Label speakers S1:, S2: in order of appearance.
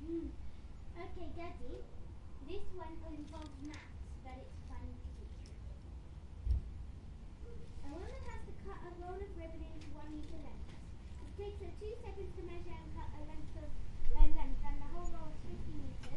S1: Okay, Daddy. This one involves maths, but it's fun to teach you. A woman has to cut a roll of ribbon into 1 meter lengths. It takes her 2 seconds to measure and cut a length, and the whole roll is 50 meters.